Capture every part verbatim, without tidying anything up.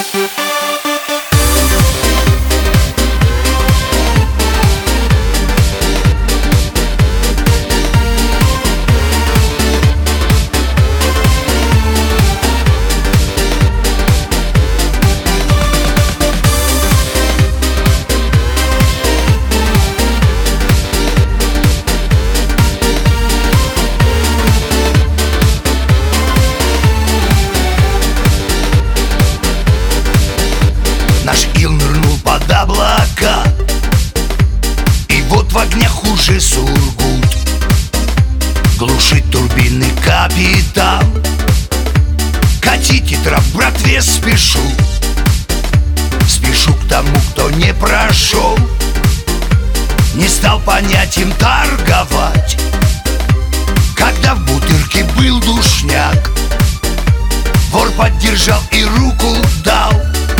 Наш ил нырнул под облака, и вот в огнях уже Сургут. Глушит турбины капитан, катите трап, братве, спешу. Спешу к тому, кто не прошел, не стал понятием торговать. Когда в бутырке был душняк, вор поддержал и руку дал.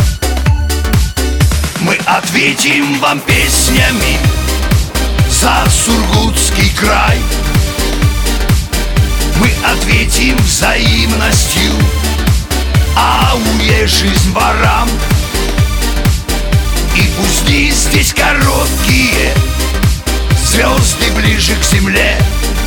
Мы ответим вам песнями за Сургутский край. Мы ответим взаимностью, ауе, жизнь ворам. И пусть дни здесь короткие, звезды ближе к земле.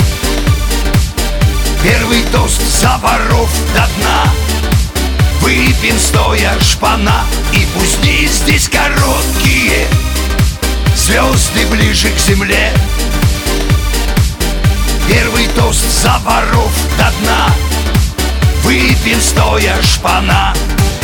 Первый тост за воров до дна, выпьем стоя шпана. И пусть дни здесь короткие, звезды ближе к земле. Первый тост за воров до дна, выпьем стоя шпана.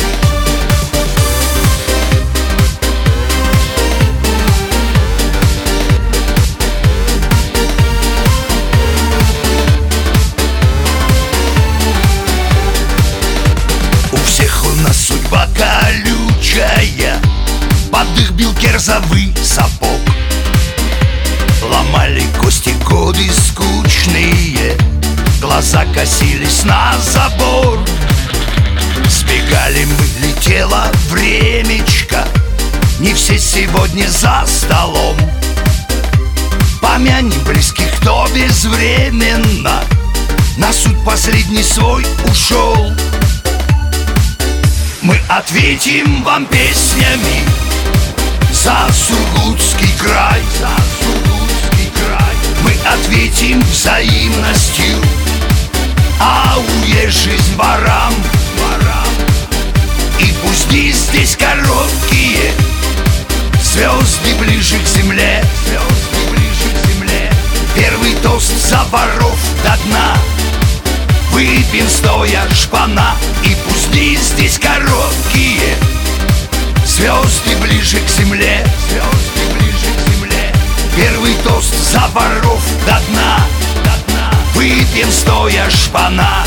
Судьба колючая, под их бил керзовый сапог. Ломали кости годы скучные, глаза косились на забор. Сбегали мы, летело времечко, не все сегодня за столом. Помянем близких, кто безвременно на суд последний свой ушел. Мы ответим вам песнями за Сургутский край, за Сургутский край. Мы ответим взаимностью, ауе, жизнь ворам, ворам. И пусть дни здесь короткие, звезды ближе к земле, звезды ближе к земле. Первый тост за воров до дна, выпьем стоя шпана. И пусть дни здесь короткие, звезды ближе к земле, звезды ближе к земле. Первый тост за воров до дна, до дна, выпьем стоя шпана.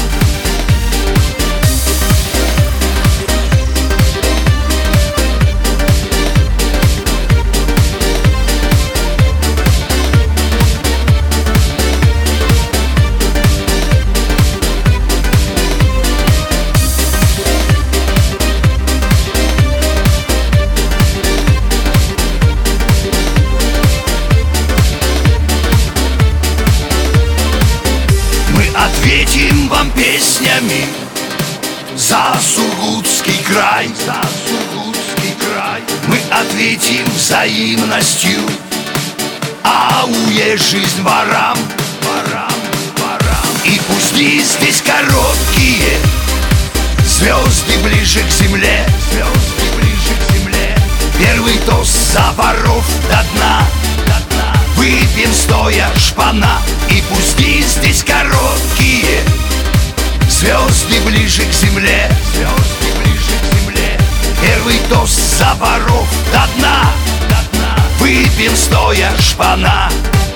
Ответим вам песнями за Сургутский край, за Сургутский край. Мы ответим взаимностью, ауе, жизнь ворам, ворам, ворам. И пусть дни здесь короткие, звезды ближе к земле, звезды ближе к земле. Первый тост за воров до дна, до дна, выпьем стоя шпана. И пусть дни здесь короткие, звезды ближе к земле, звезды ближе к земле. Первый тост за воров до дна, до дна, выпьем стоя шпана.